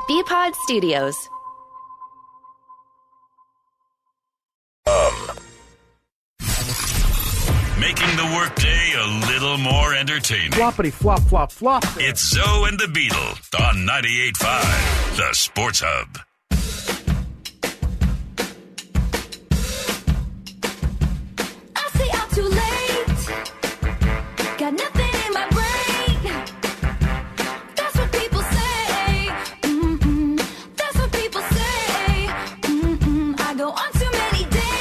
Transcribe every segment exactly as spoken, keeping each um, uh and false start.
B-Pod Studios. Um, making the workday a little more entertaining. Floppity flop flop flop. It's Zoe and the Beetle on ninety-eight point five, the Sports Hub. I say I'm too late. Got nothing in my brain. That's what people say. Mm-mm. That's what people say. Mm-mm. I go on too many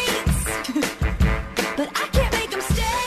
dates, but I can't make them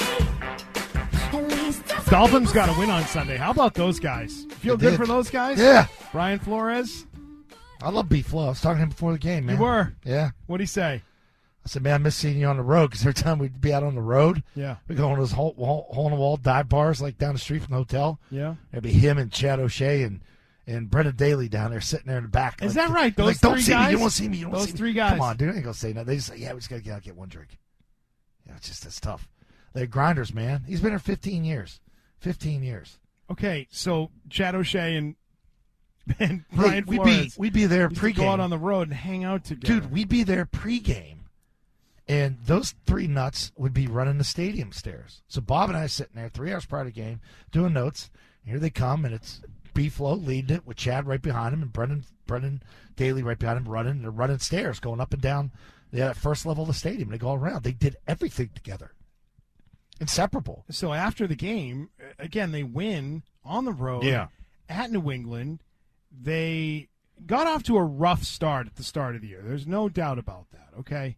stay. At least that's what Dolphins people got to say. win on Sunday. How about those guys? Feel They good did. for those guys? Yeah. Brian Flores, I love B. Flo. I was talking to him before the game, man. you were. Yeah. What'd he say? I said, man, I miss seeing you on the road because every time we'd be out on the road, Yeah. we go on those hole, hole, hole in the wall dive bars like down the street from the hotel. Yeah. There'd be him and Chad O'Shea and, and Brendan Daly down there sitting there in the back. Is like, that right? they're Those like, don't three see me. guys? You won't see me. You don't Those see me. three guys. Come on, dude. I ain't going to say nothing. They just say, yeah, we just got to get out and get one drink. Yeah, it's just, it's tough. They're grinders, man. He's been here fifteen years. fifteen years. Okay, so Chad O'Shea and, and Hey, Brian we'd be, Flores we'd be there used to go out pregame. on the road and hang out together. Dude, we'd be there pregame, and those three nuts would be running the stadium stairs. So Bob and I are sitting there three hours prior to the game doing notes. Here they come, and it's B-Flo leading it with Chad right behind him and Brendan Brendan Daly right behind him running. They're running stairs, going up and down the first level of the stadium. They go around. They did everything together. Inseparable. So after the game, again, they win on the road Yeah. at New England. They got off to a rough start at the start of the year. There's no doubt about that, okay?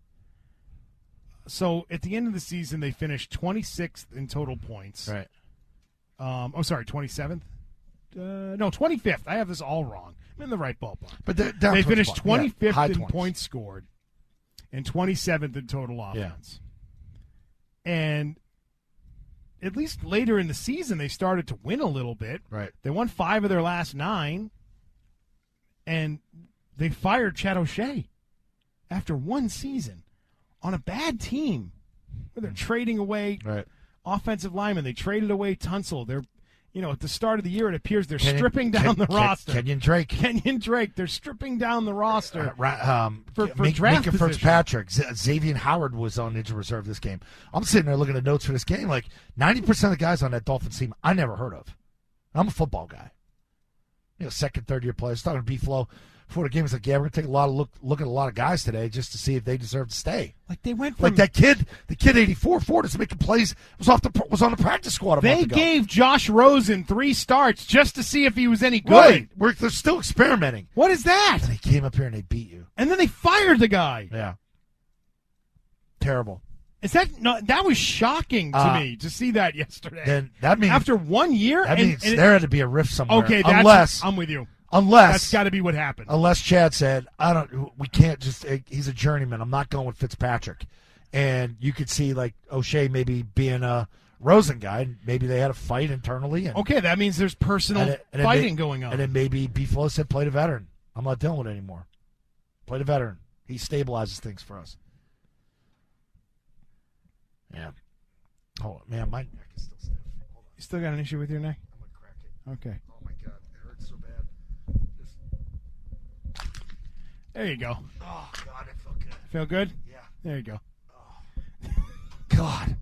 So at the end of the season, they finished twenty-sixth in total points. Right. Um, oh, sorry, twenty-seventh? Uh, no, twenty-fifth. I have this all wrong. I'm in the right ballpark. But they're down They towards finished the bottom. Yeah, twenty-fifth high in twenties. points scored and twenty-seventh in total offense. And at least later in the season, they started to win a little bit. Right. They won five of their last nine, and they fired Chad O'Shea after one season on a bad team where they're trading away Right. offensive linemen. They traded away Tunsil. They're, you know, at the start of the year, it appears they're Kenyon- stripping down Ken- the Ken- roster. Kenyon Drake. Kenyon Drake. They're stripping down the roster. Uh, ra- um, For- K- for Mink- draft Minka position. Fitzpatrick, Z- Xavier Howard was on injured reserve this game. I'm sitting there looking at notes for this game. Like ninety percent of the guys on that Dolphins team, I never heard of. I'm a football guy. You know, second, third year players. Talking to B-Flo before the game, he's like, "Yeah, we're gonna take a lot of look look at a lot of guys today just to see if they deserve to stay." Like they went from Like that kid, the kid eighty-four Ford is making plays. Was off the was on the practice squad. A They month ago. gave Josh Rosen three starts just to see if he was any good. Right. We're, they're still experimenting. What is that? And they came up here and they beat you. And then they fired the guy. Yeah. Terrible. Is that no? That was shocking to Uh, me to see that yesterday. Then that means After one year, that and, means and it- there had to be a rift somewhere. okay, that's, unless I'm with you. unless That's got to be what happened. unless Chad said, "I don't. We can't just. eh, He's a journeyman. I'm not going with Fitzpatrick." And you could see like O'Shea maybe being a Rosen guy. And maybe they had a fight internally. And, Okay, that means there's personal and it- and it fighting may- going on. And then maybe B-Flo said, "Play the veteran. I'm not dealing with it anymore. Play the veteran. He stabilizes things for us." Yeah. Oh man, my neck is still stiff. Hold on. You still got an issue with your neck? I'm gonna crack it. Okay. Oh my god, it hurts so bad. Just, There you go. oh god, it felt good. Feel good? Yeah. There you go. God.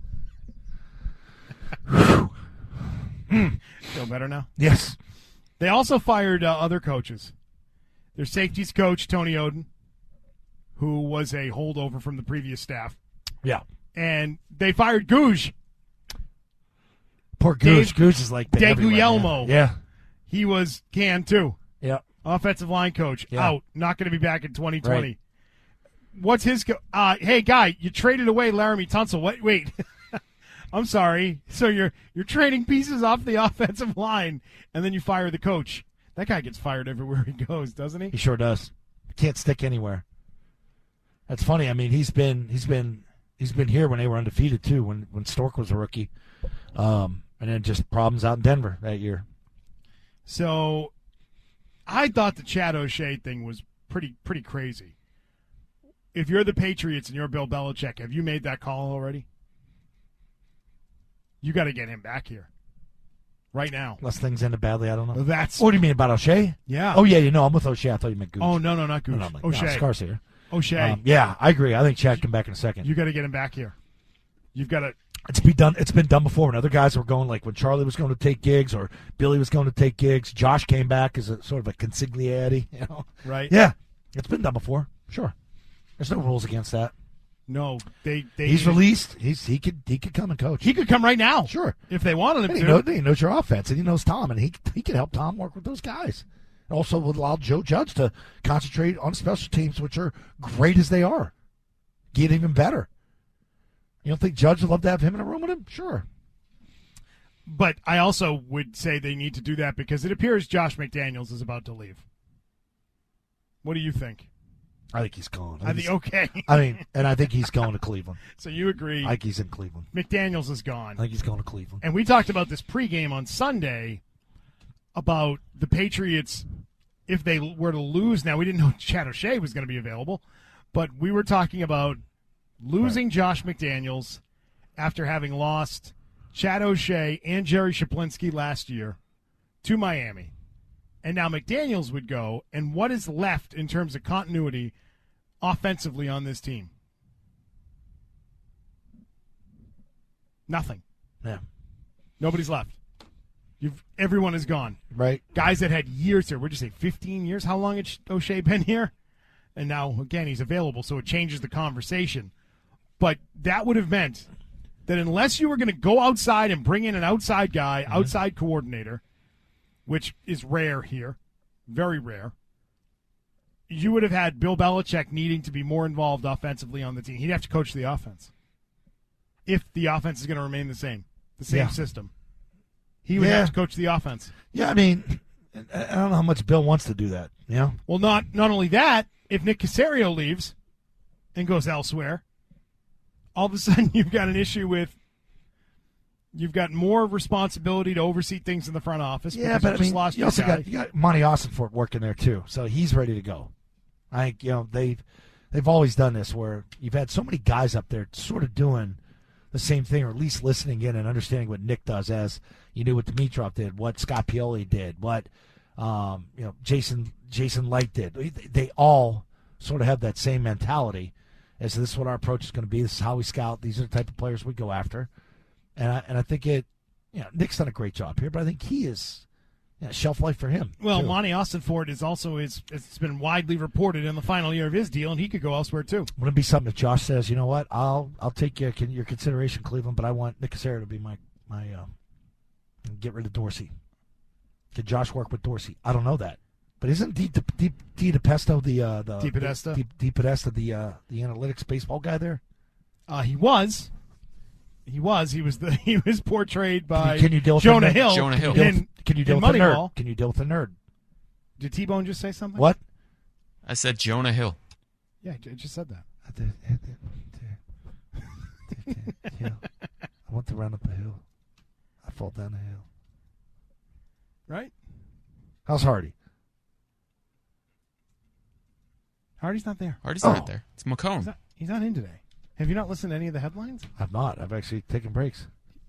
Feel better now? Yes. They also fired uh, other coaches. Their safeties coach, Tony Oden, who was a holdover from the previous staff. Yeah. And they fired Gouge. Poor Dave- Goose. Goose is like been everywhere, DeGuglielmo. man. Yeah. He was canned too. Yeah. Offensive line coach, Yeah. out. Not going to be back in twenty twenty. Right. What's his co- uh, hey, guy, you traded away Laramie Tunsil. Wait, wait. I'm sorry. So you're you're trading pieces off the offensive line, and then you fire the coach. That guy gets fired everywhere he goes, doesn't he? He sure does. Can't stick anywhere. That's funny. I mean, he's been he's been he's been here when they were undefeated too. When when Stork was a rookie, um, and then just problems out in Denver that year. So I thought the Chad O'Shea thing was pretty pretty crazy. If you're the Patriots and you're Bill Belichick, have you made that call already? You got to get him back here. right now. Unless things ended badly, I don't know. That's What do you mean about O'Shea? yeah. Oh, yeah, you know, I'm with O'Shea. I thought you meant Gooch. Oh no, no, not Gooch. No, no, I'm like, O'Shea. No, Scar's here. O'Shea. Um, yeah, I agree. I think Chad come back in a second. You got to get him back here. You've got to. It's been done. It's been done before when other guys were going, like when Charlie was going to take gigs or Billy was going to take gigs. Josh came back as a sort of a consigliere, you know. Right. Yeah, it's been done before. Sure, there's no rules against that. No, they. they He's released. He's he could he could come and coach. He could come right now. Sure, If they wanted him and he, to. knows, he knows your offense and he knows Tom and he he can help Tom work with those guys. And also would allow Joe Judge to concentrate on special teams, which are great as they are, get even better. You don't think Judge would love to have him in a room with him? Sure. But I also would say they need to do that because it appears Josh McDaniels is about to leave. What do you think? I think he's gone. I think okay. I mean, and I think he's going to Cleveland. So you agree? I think he's in Cleveland. McDaniels is gone. I think he's going to Cleveland. And we talked about this pregame on Sunday about the Patriots if they were to lose. Now, we didn't know Chad O'Shea was going to be available, but we were talking about losing right. Josh McDaniels after having lost Chad O'Shea and Jerry Shaplinski last year to Miami. And now McDaniels would go, and what is left in terms of continuity offensively on this team? Nothing. Yeah. Nobody's left. You've everyone is gone. Right. Guys that had years here. Would you say fifteen years? How long had O'Shea been here? And now, again, he's available, so it changes the conversation. But that would have meant that unless you were going to go outside and bring in an outside guy, mm-hmm. outside coordinator, which is rare here, very rare, you would have had Bill Belichick needing to be more involved offensively on the team. He'd have to coach the offense if the offense is going to remain the same, the same yeah. system. He would yeah. have to coach the offense. Yeah, I mean, I don't know how much Bill wants to do that. You know? Well, not not only that, if Nick Caserio leaves and goes elsewhere, all of a sudden you've got an issue with you've got more responsibility to oversee things in the front office. Yeah, but I mean, you also got you got Monty Austinfort working there too, so he's ready to go. I think you know they've they've always done this where you've had so many guys up there sort of doing the same thing, or at least listening in and understanding what Nick does, as you knew what Dimitrov did, what Scott Pioli did, what um, you know Jason Jason Light did. They, they all sort of have that same mentality. As this is what our approach is going to be. This is how we scout. These are the type of players we go after. And I, and I think it, you know, Nick's done a great job here, but I think he is you know, shelf life for him. Well, too. Monty Austinfort is also is it's been widely reported in the final year of his deal, and he could go elsewhere too. Wouldn't it be something if Josh says, you know what, I'll I'll take your your consideration, Cleveland, but I want Nick Caserio to be my my um, get rid of Dorsey. Did Josh work with Dorsey? I don't know that, but isn't D D D DePesto the uh, the D Podesta D, D Podesta the uh, the analytics baseball guy there? Uh, he was. He was. He was the. He was portrayed by Can you, can you deal with Jonah the Hill. Jonah Hill. Can you deal In, with, can you deal in with the nerd? Moneyball. Can you deal with the nerd? Did T-Bone just say something? What? I said Jonah Hill. Yeah, I just said that. I want to run up a hill. I fall down a hill. Right? How's Hardy? Hardy's not there. Hardy's Oh. not there. It's McComb. He's not, he's not in today. Have you not listened to any of the headlines? I've not. I've actually taken breaks.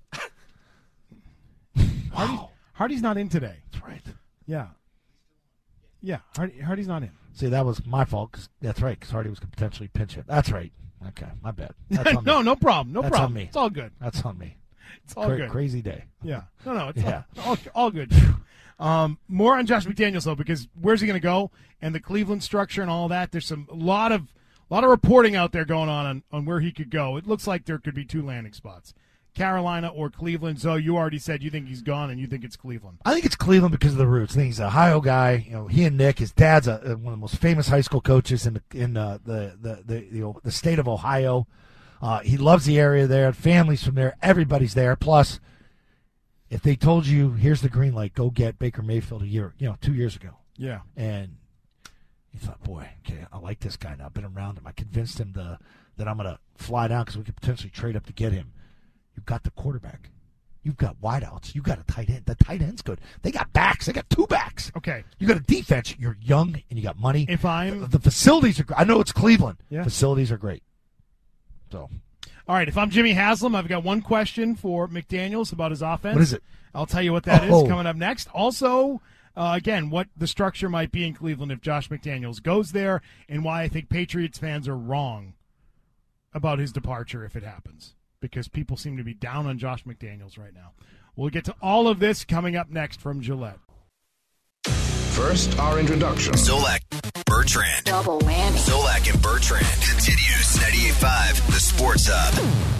Hardy, Wow. Hardy's not in today. That's right. Yeah. Yeah, Hardy, Hardy's not in. See, that was my fault. Cause, that's right, because Hardy was going to potentially pinch hit. That's right. Okay, my bad. That's on no, me. no problem. No That's problem. on me. It's all good. That's on me. It's all Cra- good. Crazy day. Yeah. No, no, it's Yeah. all, all, all good. Um, more on Josh McDaniels, though, because where's he going to go? And the Cleveland structure and all that. There's some a lot of a lot of reporting out there going on, on on where he could go. It looks like there could be two landing spots, Carolina or Cleveland. So you already said you think he's gone, and you think it's Cleveland. I think it's Cleveland because of the roots. I think he's an Ohio guy. You know, he and Nick, his dad's a, one of the most famous high school coaches in the in uh, the the the you know, the state of Ohio. Uh, he loves the area there. Families from there. Everybody's there. Plus, if they told you, here's the green light, go get Baker Mayfield a year, you know, two years ago, Yeah. and you thought, boy, okay, I like this guy now. I've been around him. I convinced him to, that I'm going to fly down because we could potentially trade up to get him. You've got the quarterback. You've got wideouts. You've got a tight end. The tight end's good. They got backs. They got two backs. Okay. You got a defense. You're young and you got money. If I'm the, the facilities are great. I know it's Cleveland. Yeah. Facilities are great. So, all right, if I'm Jimmy Haslam, I've got one question for McDaniels about his offense. what is it? I'll tell you what that is Oh. coming up next. Also, uh, again, what the structure might be in Cleveland if Josh McDaniels goes there, and why I think Patriots fans are wrong about his departure if it happens, because people seem to be down on Josh McDaniels right now. We'll get to all of this coming up next from Gillette. First, our introduction. Zolak, Bertrand. Double whammy. Zolak and Bertrand. Continues ninety-eight point five, the Sports Hub.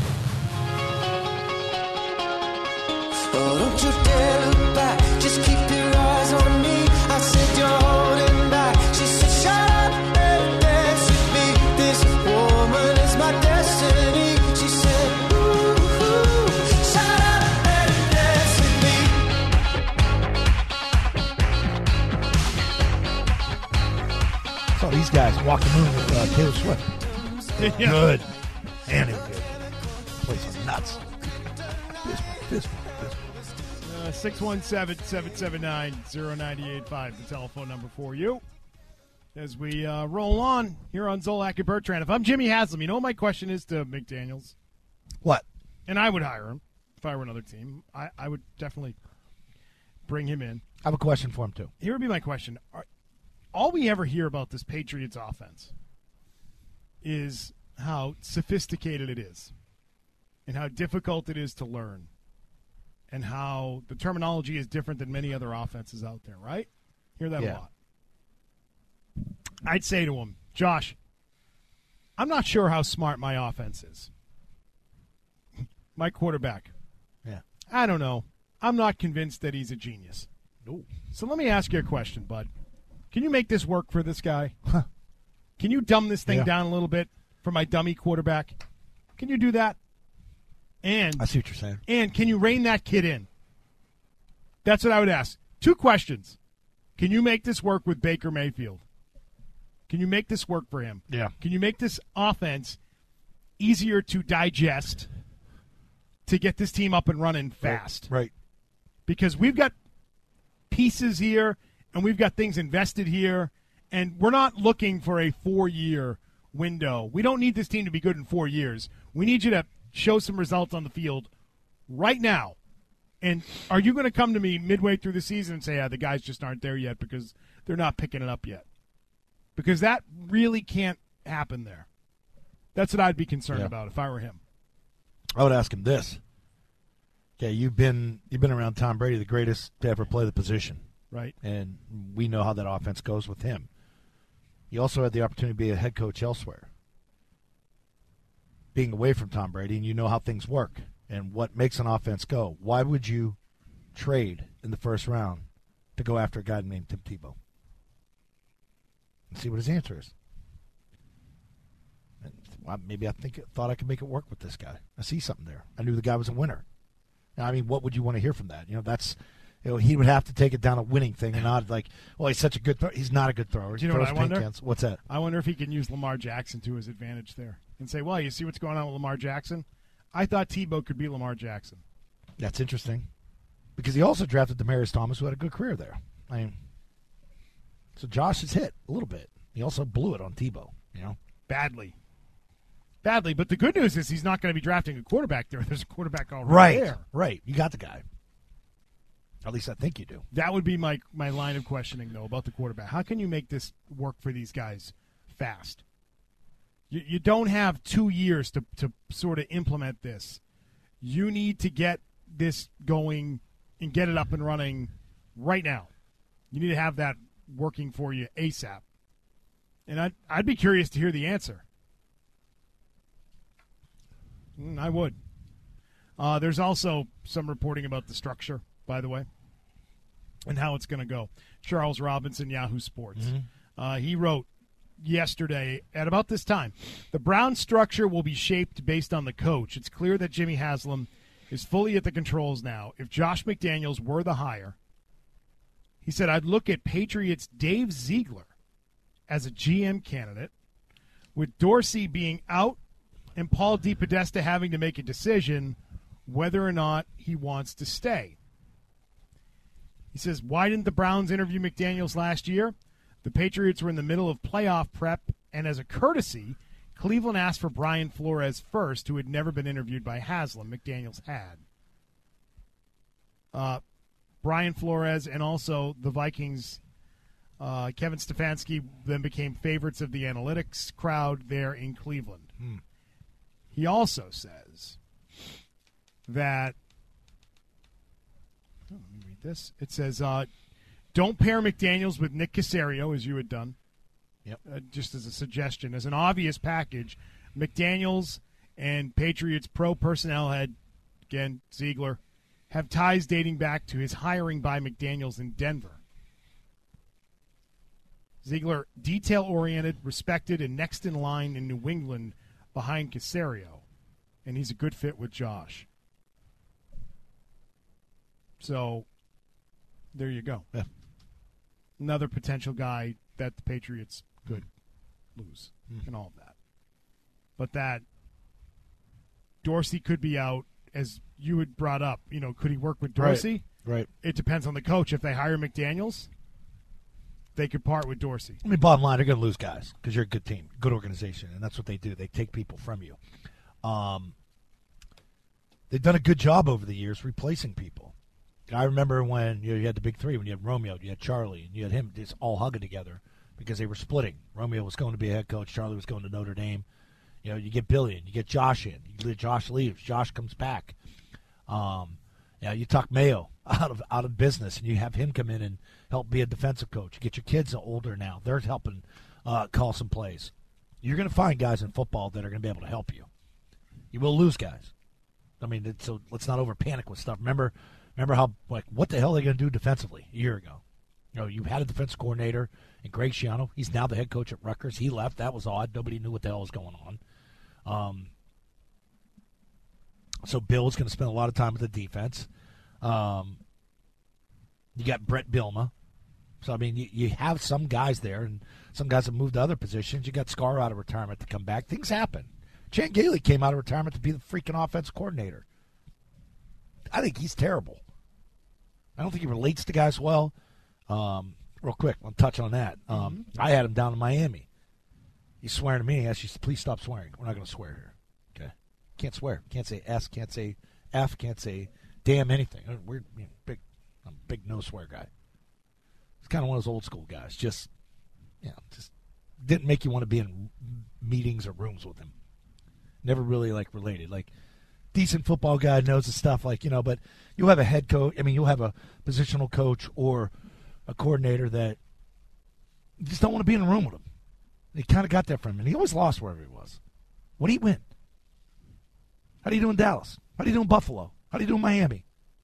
Oh, don't you dare look back. Just keep your eyes on me. I said you're holding back. She said, shut up and dance with me. This woman is my destiny. She said, ooh, ooh, shut up and dance with me. Saw these guys walk the moon with uh, Taylor Swift. Yeah. Good. And it was good. Place was nuts. This one, this one, this one. Uh, six one seven, seven seven nine, zero nine eight five, the telephone number for you. As we uh, roll on here on Zolak and Bertrand. If I'm Jimmy Haslam, you know what my question is to McDaniels? What? And I would hire him if I were another team. I, I would definitely bring him in. I have a question for him, too. Here would be my question. Are, all we ever hear about this Patriots offense is how sophisticated it is and how difficult it is to learn and how the terminology is different than many other offenses out there, right? Hear that a Yeah. lot. I'd say to him, Josh, I'm not sure how smart my offense is. My quarterback, Yeah. I don't know. I'm not convinced that he's a genius. No. So let me ask you a question, bud. Can you make this work for this guy? Can you dumb this thing Yeah. down a little bit for my dummy quarterback? Can you do that? And I see what you're saying. and can you rein that kid in? That's what I would ask. Two questions. Can you make this work with Baker Mayfield? Can you make this work for him? Yeah. Can you make this offense easier to digest to get this team up and running fast? Right. Because we've got pieces here and we've got things invested here, and we're not looking for a four-year window. We don't need this team to be good in four years. We need you to show some results on the field right now. And are you going to come to me midway through the season and say, yeah, the guys just aren't there yet because they're not picking it up yet? Because that really can't happen there. That's what I'd be concerned Yeah. about if I were him. I would ask him this. Okay, you've been you've been around Tom Brady, the greatest to ever play the position. Right. And we know how that offense goes with him. You also had the opportunity to be a head coach elsewhere. Being away from Tom Brady, and you know how things work and what makes an offense go. Why would you trade in the first round to go after a guy named Tim Tebow? And see what his answer is. And well, maybe I think thought I could make it work with this guy. I see something there. I knew the guy was a winner. Now, I mean, what would you want to hear from that? You know, that's you know, he would have to take it down a winning thing and not like, well, he's such a good thrower. He's not a good thrower. Do you know what Throws I wonder? paint cans. What's that? I wonder if he can use Lamar Jackson to his advantage there and say, well, you see what's going on with Lamar Jackson? I thought Tebow could be Lamar Jackson. That's interesting. Because he also drafted Demaryius Thomas, who had a good career there. I mean, so Josh is hit a little bit. He also blew it on Tebow, you know? Badly. Badly. But the good news is he's not going to be drafting a quarterback there. There's a quarterback already Right, there. right. You got the guy. At least I think you do. That would be my, my line of questioning, though, about the quarterback. How can you make this work for these guys fast? You, you don't have two years to, to sort of implement this. You need to get this going and get it up and running right now. You need to have that working for you ASAP. And I'd, I'd be curious to hear the answer. Mm, I would. Uh, there's also some reporting about the structure, by the way, and how it's going to go. Charles Robinson, Yahoo Sports. Mm-hmm. Uh, he wrote yesterday at about this time, the Browns structure will be shaped based on the coach. It's clear that Jimmy Haslam is fully at the controls now. If Josh McDaniels were the hire, he said, I'd look at Patriots' Dave Ziegler as a G M candidate, with Dorsey being out and Paul DePodesta having to make a decision whether or not he wants to stay. He says, why didn't the Browns interview McDaniels last year? The Patriots were in the middle of playoff prep, and as a courtesy, Cleveland asked for Brian Flores first, who had never been interviewed by Haslam. McDaniels had. uh, Brian Flores, and also the Vikings. Uh, Kevin Stefanski then became favorites of the analytics crowd there in Cleveland. Hmm. He also says that, oh, let me read this. It says, uh, don't pair McDaniels with Nick Caserio, as you had done. Yep. Uh, just as a suggestion. As an obvious package, McDaniels and Patriots pro personnel head, again, Ziegler, have ties dating back to his hiring by McDaniels in Denver. Ziegler, detail-oriented, respected, and next in line in New England behind Caserio, and he's a good fit with Josh. So, there you go. Yeah. Another potential guy that the Patriots could lose Mm. and all of that. But that Dorsey could be out, as you had brought up. You know, could he work with Dorsey? Right. Right. It depends on the coach. If they hire McDaniels, they could part with Dorsey. I mean, bottom line, they're going to lose guys because you're a good team, good organization, and that's what they do. They take people from you. Um, they've done a good job over the years replacing people. I remember when you, know, you had the big three, when you had Romeo, you had Charlie, and you had him just all hugging together because they were splitting. Romeo was going to be a head coach. Charlie was going to Notre Dame. You know, you get Billy in, you get Josh in. You, Josh leaves. Josh comes back. Um, you know, you talk Mayo out of out of business, and you have him come in and help be a defensive coach. You get your kids older now; they're helping uh, call some plays. You're going to find guys in football that are going to be able to help you. You will lose guys. I mean, it's, so let's not over panic with stuff. Remember, remember how like what the hell are they going to do defensively a year ago? You know, you had a defense coordinator in Greg Schiano. He's now the head coach at Rutgers. He left. That was odd. Nobody knew what the hell was going on. Um, so Bill's going to spend a lot of time with the defense. Um, you got Brett Bielema. So, I mean, you, you have some guys there, and some guys have moved to other positions. You got Scar out of retirement to come back. Things happen. Chan Gailey came out of retirement to be the freaking offense coordinator. I think he's terrible. I don't think he relates to guys well. Um, real quick, I'll touch on that. Um, mm-hmm. I had him down in Miami. He's swearing to me. He asked you, please stop swearing. We're not going to swear here. Okay? Can't swear. Can't say S. Can't say F. Can't say damn anything. We're you know, big. I'm a big no swear guy. He's kind of one of those old school guys. Just, you know, just didn't make you want to be in meetings or rooms with him. Never really like related. Like decent football guy, knows the stuff. Like you know, but you'll have a head coach. I mean, you'll have a positional coach or a coordinator that you just don't want to be in a room with him. He kind of got that from him, and he always lost wherever he was. What do you win? How do you do in Dallas? How do you do in Buffalo? How do you do in Miami?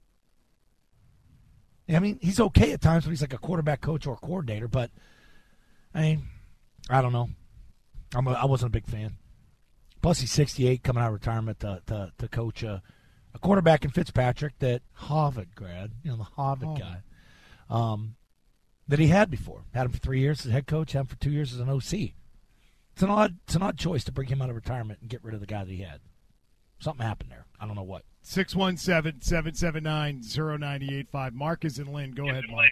I mean, he's okay at times when he's like a quarterback coach or a coordinator, but I mean, I don't know. I'm a, I wasn't a big fan. Plus, he's sixty-eight, coming out of retirement to to, to coach a, a quarterback in Fitzpatrick that Harvard grad, you know, the Harvard oh. guy, um, that he had before. Had him for three years as head coach, had him for two years as an O C. It's an odd, it's an odd choice to bring him out of retirement and get rid of the guy that he had. Something happened there. I don't know what. six one seven, seven seven nine, zero nine eight five. Mark is in Lynn. Go ahead, Mark.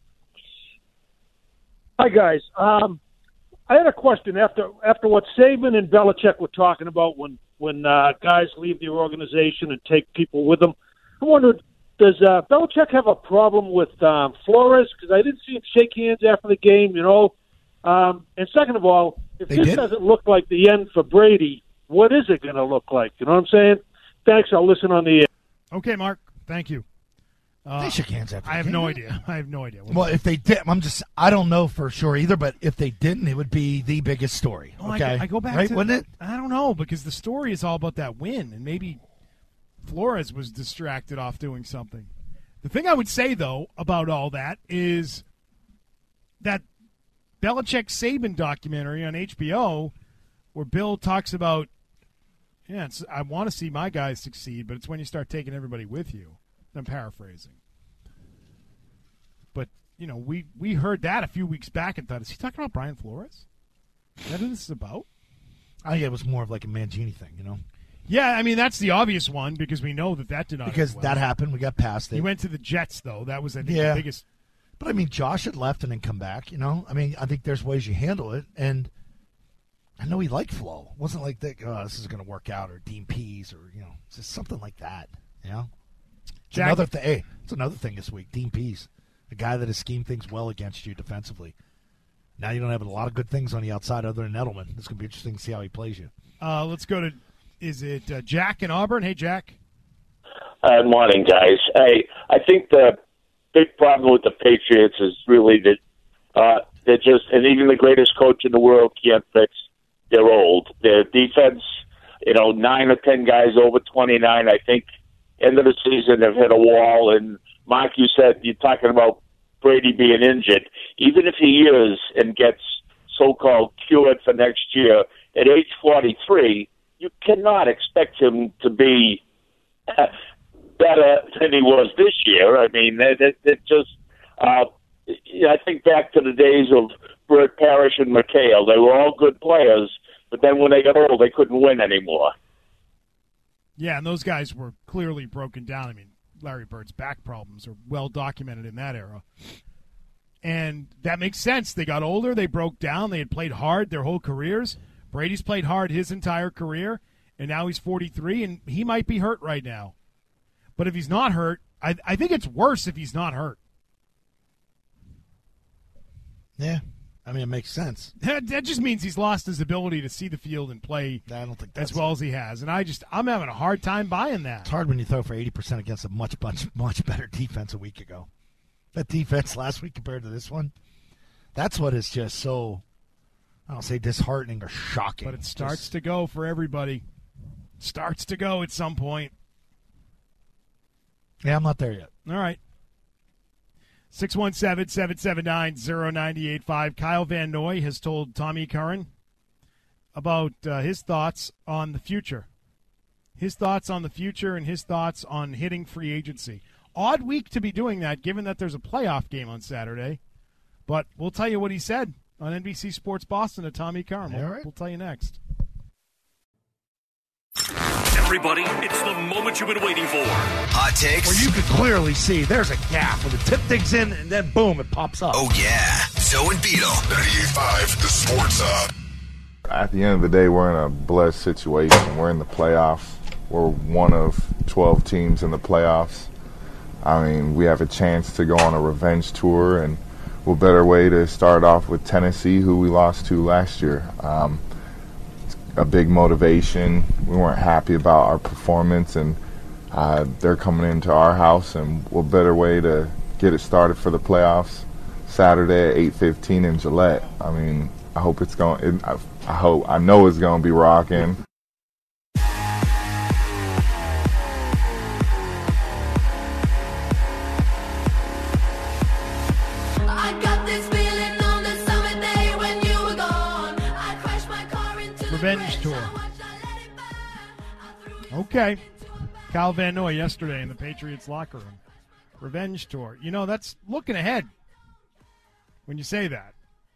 Hi, guys. Um, I had a question after after what Saban and Belichick were talking about when, when uh, guys leave the organization and take people with them. I wondered, does uh, Belichick have a problem with um, Flores? Because I didn't see him shake hands after the game, you know. Um, and second of all, if They this did? doesn't look like the end for Brady, what is it going to look like? You know what I'm saying? Thanks. I'll listen on the air. Okay, Mark. Thank you. Uh, They shook hands after I the have game, no didn't idea. I have no idea. What Well, if they did, I'm just, I don't know for sure either, but if they didn't, it would be the biggest story. Well, I Okay? go- I, go back right? to Wouldn't it? I don't know, because the story is all about that win, and maybe Flores was distracted off doing something. The thing I would say, though, about all that is that Belichick-Saban documentary on H B O where Bill talks about, yeah, it's, I want to see my guys succeed, but it's when you start taking everybody with you. I'm paraphrasing. But, you know, we, we heard that a few weeks back and thought, is he talking about Brian Flores? Is that who this is about? I think it was more of like a Mangini thing, you know? Yeah, I mean, that's the obvious one because we know that that did not Because end well. that happened. We got past He it. went to the Jets, though. That was, I think, Yeah. the biggest. But, I mean, Josh had left and then come back, you know? I mean, I think there's ways you handle it. And I know he liked Flo. It wasn't like, that, oh, this is going to work out, or Dean Pease, or, you know, just something like that, you know? It's Jack- another thing. Hey, it's another thing this week. Dean Pease, a guy that has schemed things well against you defensively. Now you don't have a lot of good things on the outside other than Edelman. It's going to be interesting to see how he plays you. Uh, let's go to, is it uh, Jack in Auburn? Hey, Jack. Uh, morning, guys. Hey, I think the big problem with the Patriots is really that uh, they're just, and even the greatest coach in the world can't fix. They're old. Their defense, you know, nine or ten guys over twenty-nine. I think end of the season they've hit a wall. And Mark, you said you're talking about Brady being injured. Even if he is and gets so-called cured for next year at age forty-three, you cannot expect him to be better than he was this year. I mean, it, it, it just, uh, I think back to the days of Bert Parrish and McHale. They were all good players, but then when they got old, they couldn't win anymore. Yeah, and those guys were clearly broken down. I mean, Larry Bird's back problems are well documented in that era. And that makes sense. They got older, they broke down, they had played hard their whole careers. Brady's played hard his entire career, and now he's forty-three, and he might be hurt right now. But if he's not hurt, I, I think it's worse if he's not hurt. Yeah, I mean, it makes sense. That, that just means he's lost his ability to see the field and play I don't think as that's well as he has. And I just, I'm having a hard time buying that. It's hard when you throw for eighty percent against a much, much, much better defense a week ago. That defense last week compared to this one, that's what is just so, I don't say disheartening or shocking. But it starts Just- to go for everybody. Starts to go at some point. yeah, I'm not there yet. All right. six one seven, seven seven nine, zero nine eight five. Kyle Van Noy has told Tommy Curran about uh, his thoughts on the future. His thoughts on the future and his thoughts on hitting free agency. Odd week to be doing that, given that there's a playoff game on Saturday. But we'll tell you what he said on N B C Sports Boston to Tommy Curran. We'll, All right. we'll tell you next. Everybody, it's the moment you've been waiting for. Hot takes. Where you can clearly see there's a gap where the tip digs in and then boom, it pops up. Oh, yeah. Zoe and Beetle. ninety-eight point five, the Sports Hub. At the end of the day, we're in a blessed situation. We're in the playoffs. We're one of twelve teams in the playoffs. I mean, we have a chance to go on a revenge tour, and what better way to start off with Tennessee, who we lost to last year. Um, a big motivation. We weren't happy about our performance, and uh, they're coming into our house, and what better way to get it started for the playoffs Saturday at eight fifteen in Gillette. I mean, I hope it's going. It, I, I hope. I know it's going to be rocking. I got this feeling on the summer day when you were gone. I crashed my car into the Revenge bridge. tour. I watched, I let it burn. I threw Okay. Kyle Van Noy yesterday in the Patriots locker room. Revenge tour. You know, that's looking ahead when you say that.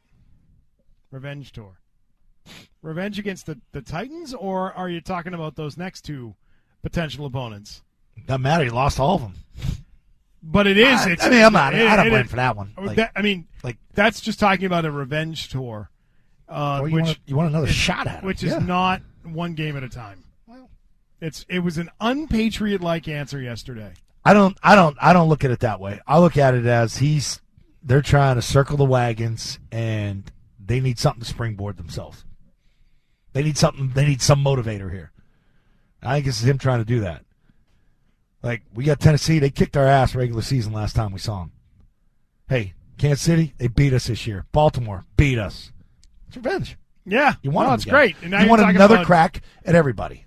Revenge tour. Revenge against the, the Titans, or are you talking about those next two potential opponents? Doesn't matter. He lost all of them. But it is. I, It's, I mean, I'm not. it- I don't it- blame for that one. Like, that, I mean, like- that's just talking about a revenge tour. Uh, well, you, which, want, you want another is- shot at it. which yeah. is not one game at a time. It's it was an unpatriot-like answer yesterday. I don't. I don't. I don't look at it that way. I look at it as he's. They're trying to circle the wagons, and they need something to springboard themselves. They need something. They need some motivator here. I think this is him trying to do that. Like, we got Tennessee. They kicked our ass regular season last time we saw them. Hey, Kansas City, they beat us this year. Baltimore beat us. It's revenge. Yeah, You want no, them it's again. great. And now you you're want talking another about- crack at everybody.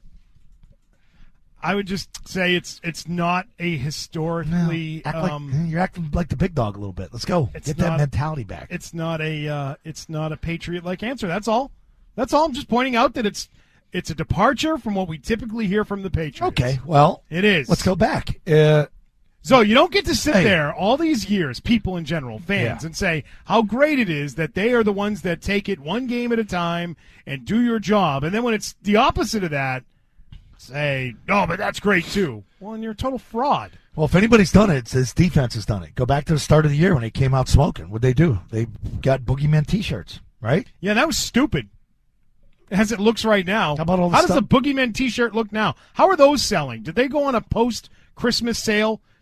I would just say it's it's not a historically. Act um, like, you're acting like the big dog a little bit. Let's go. It's Get that not- mentality back. It's not a uh, it's not a patriot-like answer. That's all. That's all. I'm just pointing out that it's it's a departure from what we typically hear from the Patriots. Okay, well, it is. let's go back. Uh, So you don't get to sit Hey. there all these years, people in general, fans, Yeah. and say how great it is that they are the ones that take it one game at a time and do your job. And then when it's the opposite of that, say, oh, but that's great too. Well, and you're a total fraud. Well, if anybody's done it, it's this defense has done it. Go back to the start of the year when they came out smoking. What'd they do? They got Boogeyman T-shirts, right? Yeah, that was stupid. As it looks right now. How about all the How does stuff- the Boogeyman T-shirt look now? How are those selling? Did they go on a post-Christmas sale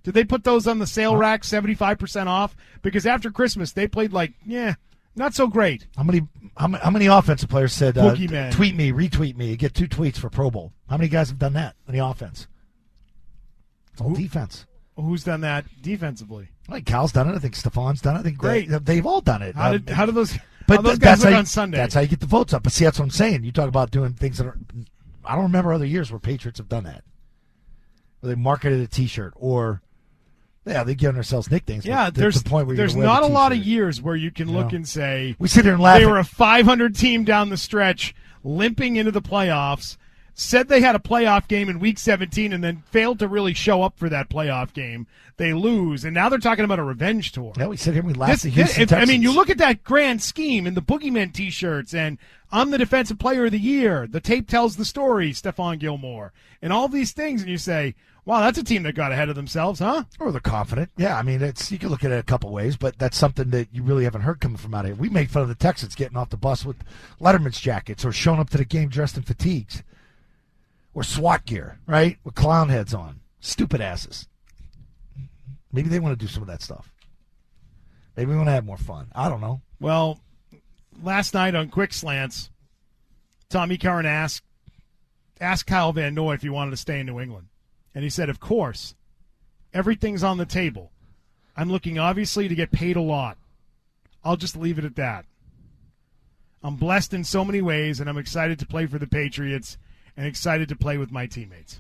Did they put those on the sale rack, seventy-five percent off? Because after Christmas, they played like, yeah, not so great. How many how many, how many offensive players said, uh, Boogeyman. tweet me, retweet me, get two tweets for Pro Bowl? How many guys have done that on the offense? It's all Who- defense. Who's done that defensively? Like Cal's done it. I think Stefan's done it. I think Great. They, they've all done it. How Uh, did how do those But how those th- guys that's look how you, on Sunday? That's how you get the votes up. But see, that's what I'm saying. You talk about doing things that are. I don't remember other years where Patriots have done that. Where they marketed a T-shirt or, yeah, they've given themselves nicknames. Yeah, but to there's the point where you're there's gonna wear not a the lot of T-shirt. years where you can You look know? and say We sit here and laugh They at- were a five hundred team down the stretch, limping into the playoffs. Said they had a playoff game in Week seventeen and then failed to really show up for that playoff game. They lose, and now they're talking about a revenge tour. Yeah, we sit here and we laugh This- at Houston if- I mean, Texans. you look at that grand scheme and the Boogeyman T-shirts, and I'm the Defensive Player of the Year. The tape tells the story, Stephon Gilmore, and all these things, and you say, wow, that's a team that got ahead of themselves, huh? Or they're confident. Yeah, I mean, it's you can look at it a couple ways, but that's something that you really haven't heard coming from out here. We made fun of the Texans getting off the bus with Letterman's jackets or showing up to the game dressed in fatigues or SWAT gear, right, with clown heads on. Stupid asses. Maybe they want to do some of that stuff. Maybe we want to have more fun. I don't know. Well, last night on Quick Slants, Tommy Curran asked, asked Kyle Van Noy if he wanted to stay in New England. And he said, of course, everything's on the table. I'm looking, obviously, to get paid a lot. I'll just leave it at that. I'm blessed in so many ways, and I'm excited to play for the Patriots and excited to play with my teammates.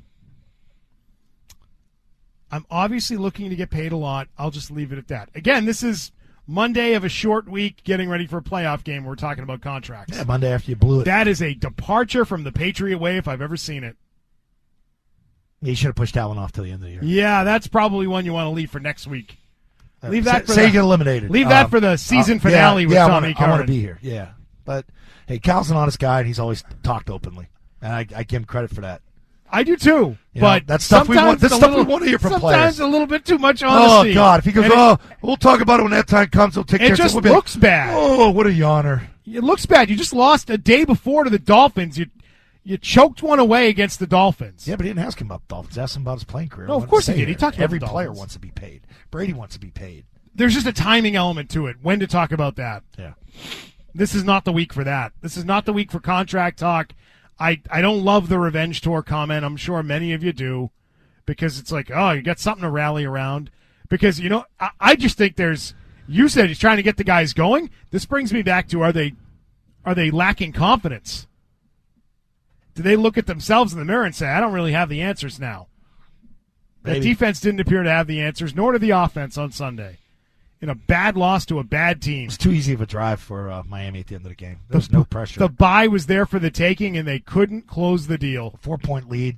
I'm obviously looking to get paid a lot. I'll just leave it at that. Again, this is Monday of a short week getting ready for a playoff game. We're talking about contracts. Yeah, Monday after you blew it. That is a departure from the Patriot way if I've ever seen it. You should have pushed that one off till the end of the year. Yeah, that's probably one you want to leave for next week. Leave that say, for say the, you get eliminated. Leave that Um, for the season uh, finale yeah, with yeah, Tommy I wanna, Curran. I want to be here. Yeah, but hey, Cal's an honest guy, and he's always talked openly, and I, I give him credit for that. I do too, You but know, that's stuff we want. sometimes That's a stuff little- we want to hear from sometimes players. a little bit too much honesty. Oh God! If he goes, And it- oh, we'll talk about it when that time comes. We'll take It care just of it. We'll be looks bad. Oh, what a yawner! It looks bad. You just lost a day before to the Dolphins. You you choked one away against the Dolphins. Yeah, but he didn't ask him about the Dolphins. Asked him about his playing career. No, I of wanted course to he say did. He that. talked about Every the player Dolphins. wants to be paid. Brady wants to be paid. There's just a timing element to it. When to talk about that. Yeah. This is not the week for that. This is not the week for contract talk. I, I don't love the revenge tour comment. I'm sure many of you do, because it's like, oh, you got something to rally around. Because, you know, I, I just think there's, you said he's trying to get the guys going. This brings me back to, are they are they lacking confidence? Do they look at themselves in the mirror and say, I don't really have the answers now? The Maybe. defense didn't appear to have the answers, nor did the offense on Sunday. In a bad loss to a bad team. It's too easy of a drive for uh, Miami at the end of the game. There was no pressure. The bye was there for the taking, and they couldn't close the deal. Four-point lead.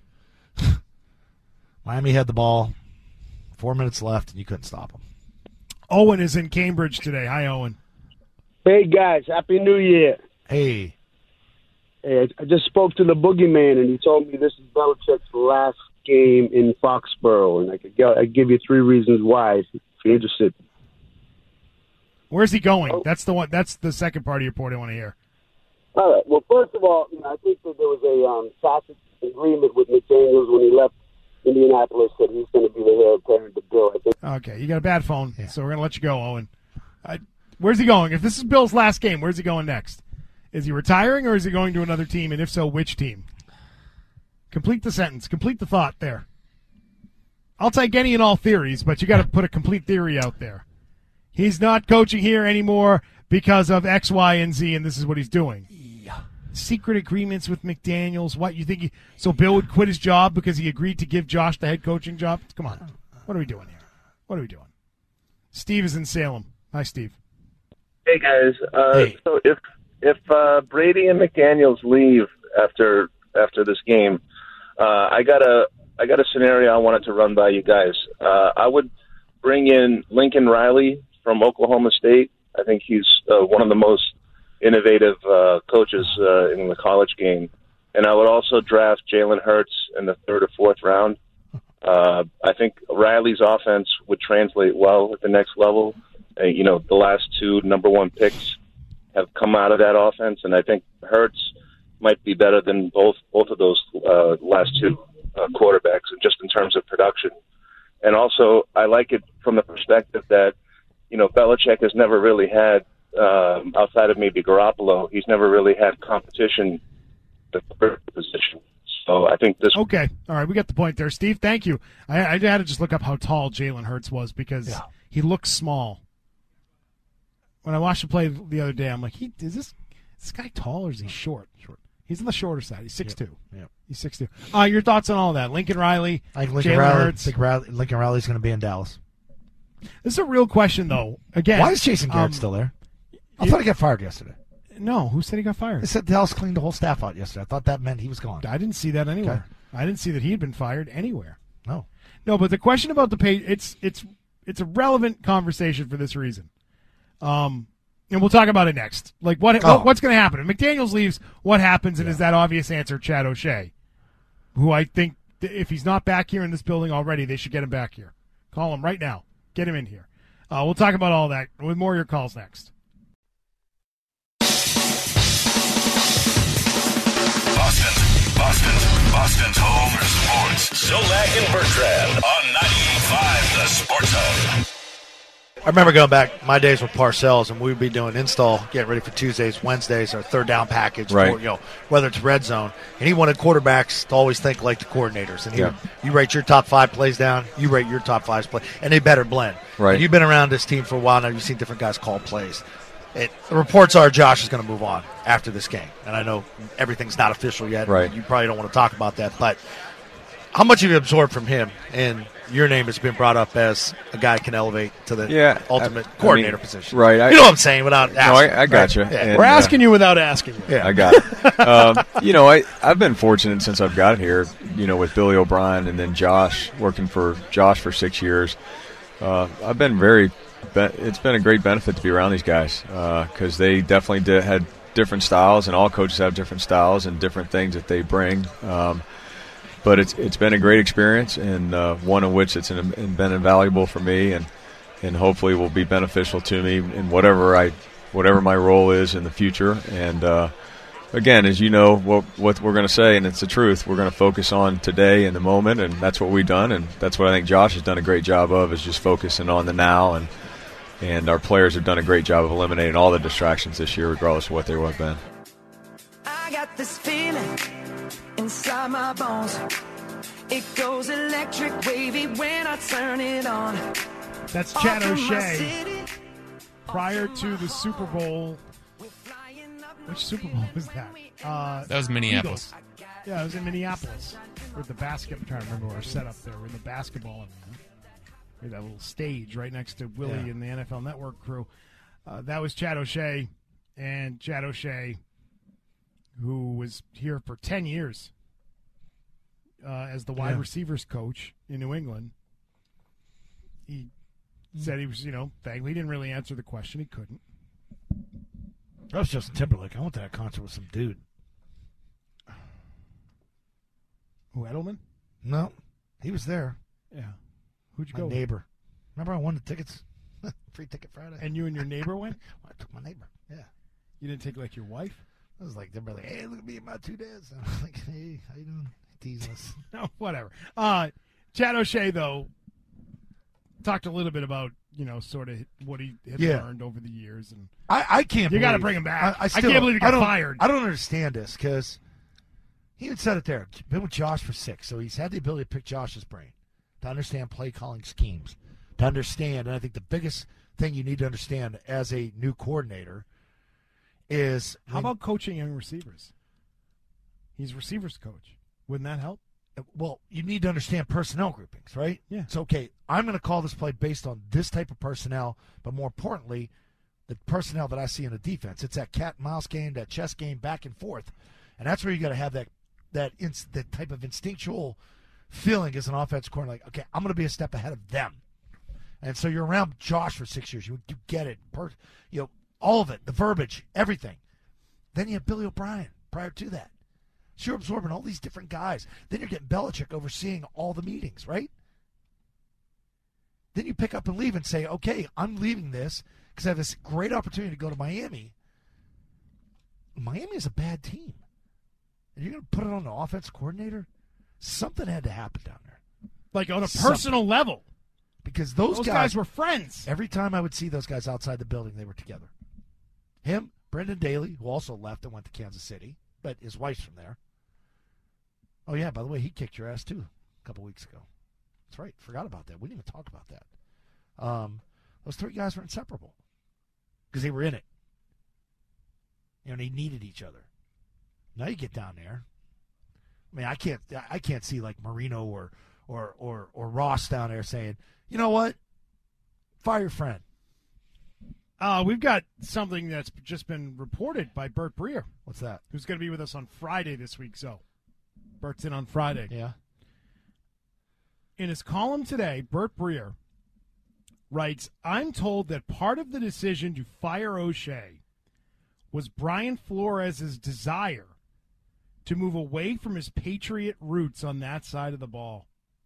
Miami had the ball. Four minutes left, and you couldn't stop them. Owen is in Cambridge today. Hi, Owen. Hey, guys. Happy New Year. Hey. Hey, I just spoke to the boogeyman, and he told me this is Belichick's last game in Foxborough, and I could go, I'd give you three reasons why if you're interested. Where's he going? That's the one. That's the second part of your report I want to hear. All right. Well, first of all, you know, I think that there was a um, tacit agreement with McDaniels when he left Indianapolis that he's going to be the heir apparent to Bill. I think. Okay, you got a bad phone, so we're going to let you go, Owen. Uh, where's he going? If this is Bill's last game, where's he going next? Is he retiring, or is he going to another team, and if so, which team? Complete the sentence. Complete the thought there. I'll take any and all theories, but you got to put a complete theory out there. He's not coaching here anymore because of X, Y, and Z, and this is what he's doing. Yeah. Secret agreements with McDaniels. What, you think he, so Bill would quit his job because he agreed to give Josh the head coaching job? Come on. What are we doing here? What are we doing? Steve is in Salem. Hi, Steve. Hey, guys. Uh, Hey. So if if uh, Brady and McDaniels leave after after this game, uh, I got a I got a scenario I wanted to run by you guys. Uh, I would bring in Lincoln Riley from Oklahoma State. I think he's uh, one of the most innovative uh, coaches uh, in the college game. And I would also draft Jalen Hurts in the third or fourth round. Uh, I think Riley's offense would translate well at the next level. Uh, you know, the last two number one picks have come out of that offense, and I think Hurts might be better than both both of those uh, last two uh, quarterbacks, and just in terms of production. And also, I like it from the perspective that, you know, Belichick has never really had, um, outside of maybe Garoppolo, he's never really had competition at the position. So I think this. Okay, all right, we got the point there, Steve. Thank you. I, I had to just look up how tall Jalen Hurts was because Yeah. he looks small. When I watched him play the other day, I'm like, he is this this guy tall or is he short? Short. He's on the shorter side. He's six two. Yep. He's six two. Uh, your thoughts on all that? Lincoln Riley, I think Lincoln Jalen Riley, Hurts. think Riley, Lincoln Riley's going to be in Dallas. This is a real question, though. Again, Why is Jason Garrett um, still there? I thought he got fired yesterday. No, who said he got fired? They said Dallas cleaned the whole staff out yesterday. I thought that meant he was gone. I didn't see that anywhere. I didn't see that he had been fired anywhere. No. No, but the question about the pay, it's it's it's a relevant conversation for this reason. Um, and we'll talk about it next. Like what, Oh. what what's going to happen if McDaniels leaves? What happens? And is that obvious answer Chad O'Shea, who I think th- if he's not back here in this building already, they should get him back here. Call him right now. Get him in here. Uh, we'll talk about all that with more of your calls next. Boston, Boston's, Boston's home for sports. Solak and Bertrand on ninety-eight point five, the Sports Hub. I remember going back my days with Parcells, and we would be doing install, getting ready for Tuesdays, Wednesdays, our third down package, Right. for, you know, whether it's red zone. And he wanted quarterbacks to always think like the coordinators. And he, Yeah. you rate your top five plays down, you rate your top five plays, and they better blend. Right. And you've been around this team for a while now. You've seen different guys call plays. It, the reports are Josh is going to move on after this game. And I know everything's not official yet. Right. You probably don't want to talk about that. But how much have you absorbed from him? And your name has been brought up as a guy who can elevate to the Yeah, ultimate I- I coordinator mean, position. right, I- you know what I'm saying without No, asking. I, I got right? you. Yeah. And, We're uh, asking you without asking you. Yeah. I got it. um, you know, I, I've been fortunate since I've got here, you know, with Billy O'Brien and then Josh, working for Josh for six years. Uh, I've been very, be- it's been a great benefit to be around these guys because they definitely did, had different styles, and all coaches have different styles and different things that they bring. Um, but it's it's been a great experience, and uh, one of which it's an, been invaluable for me, and and hopefully will be beneficial to me in whatever I whatever my role is in the future. And uh, again, as you know, what what we're going to say, and it's the truth, we're going to focus on today and the moment, and that's what we've done, and that's what I think Josh has done a great job of, is just focusing on the now, and and our players have done a great job of eliminating all the distractions this year, regardless of what they have been. I got this feeling inside my bones. It goes electric wavy when I turn it on. That's Chad O'Shea. Prior to the Super Bowl, which Super Bowl was that? Uh, That was Minneapolis. Eagles. Yeah, it was in Minneapolis with the basket. I'm trying to remember our setup there. We're in the basketball arena. We had that little stage right next to Willie Yeah. and the N F L Network crew. Uh, that was Chad O'Shea, and Chad O'Shea, who was here for ten years uh, as the wide Yeah. receivers coach in New England. He said he was, you know, thankful he didn't really answer the question. He couldn't. That was Justin Timberlake. I went to that concert with some dude. Who, Edelman? No, he was there. Yeah. Who'd you My go with? neighbor. Remember I won the tickets? Free ticket Friday. And you and your neighbor went? I took my neighbor. Yeah. You didn't take, like, your wife? I was like, they were like, hey, look at me and my two dads. I was like, hey, how you doing? Teasing us. No, whatever. Uh, Chad O'Shea, though, talked a little bit about, you know, sort of what he had Yeah. learned over the years. And I, I can't You got to believe- bring him back. I, I, still, can't believe he got I don't, fired. I don't understand this because he had said it there. Been with Josh for six, so he's had the ability to pick Josh's brain, to understand play calling schemes, to understand. And I think the biggest thing you need to understand as a new coordinator is How when- about coaching young receivers? He's receivers coach. Wouldn't that help? well, you need to understand personnel groupings, right? Yeah. It's okay. I'm going to call this play based on this type of personnel, but more importantly, the personnel that I see in the defense. It's that cat and mouse game, that chess game, back and forth, and that's where you got to have that that inst- that type of instinctual feeling as an offense coordinator. Like, okay, I'm going to be a step ahead of them, and so you're around Josh for six years. You you get it, per, you know, all of it, the verbiage, everything. Then you have Billy O'Brien prior to that. So you're absorbing all these different guys. Then you're getting Belichick overseeing all the meetings, right? Then you pick up and leave and say, okay, I'm leaving this because I have this great opportunity to go to Miami. Miami is a bad team. And you're going to put it on the offense coordinator? Something had to happen down there. Like on a Something. personal level. Because those, Those guys, guys were friends. Every time I would see those guys outside the building, they were together. Him, Brendan Daly, who also left and went to Kansas City, but his wife's from there. Oh, yeah, by the way, he kicked your ass, too, a couple weeks ago. That's right. Forgot about that. We didn't even talk about that. Um, those three guys were inseparable because they were in it. You know, they needed each other. Now you get down there. I mean, I can't I can't see like Marino or or or, or Ross down there saying, you know what? Fire your friend. Uh, we've got something that's just been reported by Bert Breer. What's that? Who's going to be with us on Friday this week, so. Bert's in on Friday. Yeah. In his column today, Bert Breer writes, I'm told that part of the decision to fire O'Shea was Brian Flores' desire to move away from his Patriot roots on that side of the ball.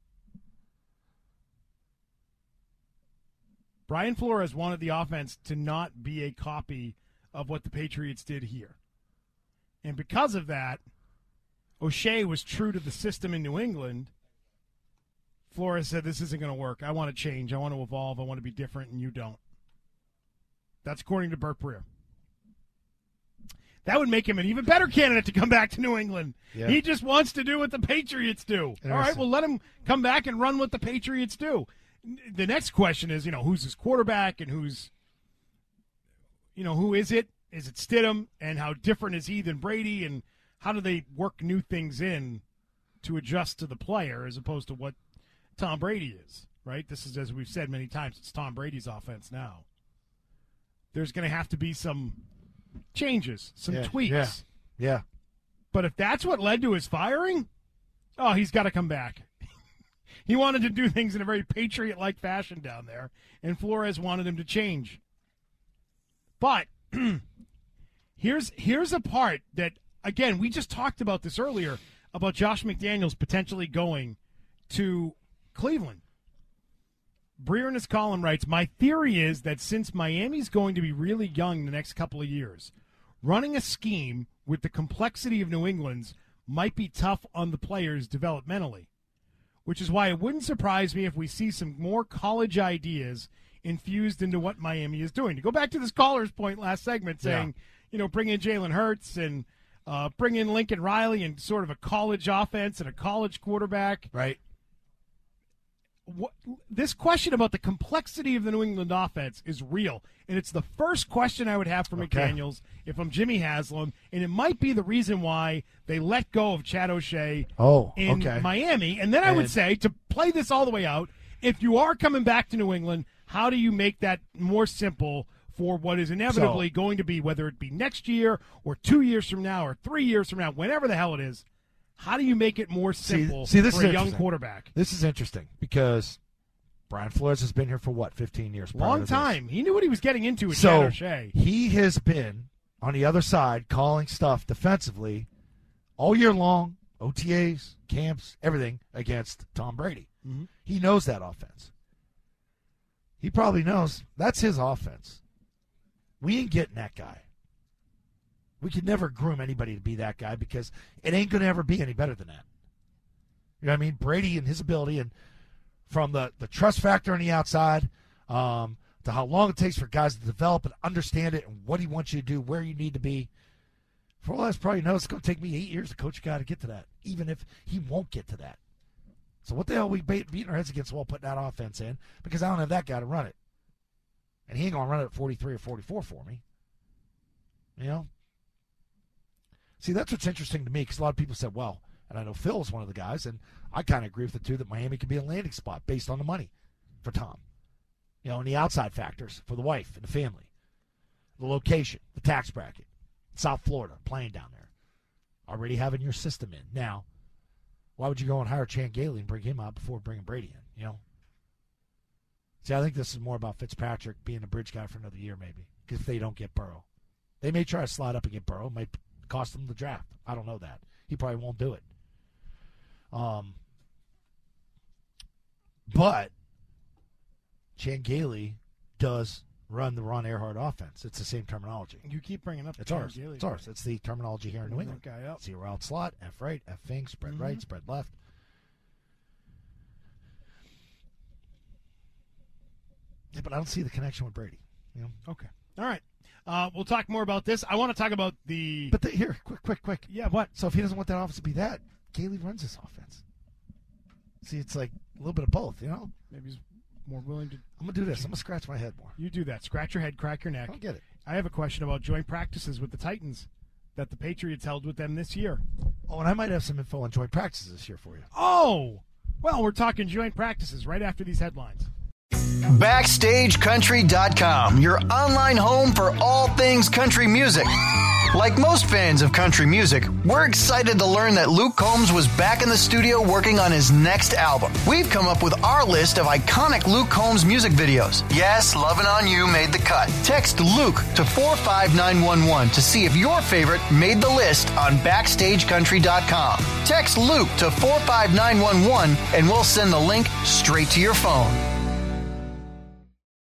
Brian Flores wanted the offense to not be a copy of what the Patriots did here. And because of that, O'Shea was true to the system in New England. Flores said, this isn't going to work. I want to change. I want to evolve. I want to be different, and you don't. That's according to Bert Breer. That would make him an even better candidate to come back to New England. Yeah. He just wants to do what the Patriots do. All right, well, let him come back and run what the Patriots do. The next question is, you know, who's his quarterback and who's, you know, who is it? Is it Stidham? And how different is he than Brady? And how do they work new things in to adjust to the player as opposed to what Tom Brady is, right? This is, as we've said many times, it's Tom Brady's offense now. There's going to have to be some changes, some yeah, tweaks. Yeah, yeah. But if that's what led to his firing, oh, he's got to come back. He wanted to do things in a very Patriot-like fashion down there, and Flores wanted him to change. But here's here's a part that, again, we just talked about this earlier, about Josh McDaniels potentially going to Cleveland. Breer in his column writes, my theory is that since Miami's going to be really young the next couple of years, running a scheme with the complexity of New England's might be tough on the players developmentally, which is why it wouldn't surprise me if we see some more college ideas infused into what Miami is doing. To go back to this caller's point last segment saying, yeah. you know, bring in Jalen Hurts and uh, bring in Lincoln Riley and sort of a college offense and a college quarterback. Right. What, this question about the complexity of the New England offense is real, and it's the first question I would have for okay. McDaniels if I'm Jimmy Haslam, and it might be the reason why they let go of Chad O'Shea oh, in okay. Miami. And then I and, would say, to play this all the way out, if you are coming back to New England, how do you make that more simple for what is inevitably so, going to be, whether it be next year or two years from now or three years from now, whenever the hell it is, how do you make it more simple see, see, this for is a young quarterback? This is interesting because Brian Flores has been here for, what, fifteen years? Long time. He knew what he was getting into with so Chad O'Shea. He has been on the other side calling stuff defensively all year long, O T As, camps, everything, against Tom Brady. Mm-hmm. He knows that offense. He probably knows that's his offense. We ain't getting that guy. We could never groom anybody to be that guy because it ain't going to ever be any better than that. You know what I mean? Brady and his ability, and from the, the trust factor on the outside um, to how long it takes for guys to develop and understand it and what he wants you to do, where you need to be. For all I probably knows, it's going to take me eight years to coach a guy to get to that, even if he won't get to that. So what the hell are we beating our heads against while putting that offense in? Because I don't have that guy to run it. And he ain't going to run it at forty-three or forty-four for me. You know? See, that's what's interesting to me, because a lot of people said, well, and I know Phil is one of the guys, and I kind of agree with the two, that Miami could be a landing spot based on the money for Tom. You know, and the outside factors for the wife and the family. The location, the tax bracket. South Florida, playing down there. Already having your system in. Now, why would you go and hire Chan Gailey and bring him out before bringing Brady in, you know? See, I think this is more about Fitzpatrick being a bridge guy for another year, maybe, if they don't get Burrow. They may try to slide up and get Burrow. It might cost them the draft. I don't know that. He probably won't do it. Um, but Chan Gailey does run the Ron Earhart offense. It's the same terminology. You keep bringing up it's Chan ours. Gailey. It's ours. It's the terminology here in New England. Guy up. Zero out slot, F right, F fing, spread Mm-hmm. right, spread left. Yeah, but I don't see the connection with Brady. You know? Okay. All right. Uh, we'll talk more about this. I want to talk about the. But the, here, quick, quick, quick. Yeah, what? So if he doesn't want that offense to be that, Gailey runs this offense. See, it's like a little bit of both, you know? Maybe he's more willing to. I'm going to do this. I'm going to scratch my head more. You do that. Scratch your head, crack your neck. I don't get it. I have a question about joint practices with the Titans that the Patriots held with them this year. Oh, and I might have some info on joint practices this year for you. Oh! Well, we're talking joint practices right after these headlines. Backstage Country dot com, your online home for all things country music. Like most fans of country music, we're excited to learn that Luke Combs was back in the studio working on his next album. We've come up with our list of iconic Luke Combs music videos. Yes, Lovin' On You made the cut. Text Luke to four five nine one one to see if your favorite made the list on Backstage Country dot com. Text Luke to four five nine one one and we'll send the link straight to your phone.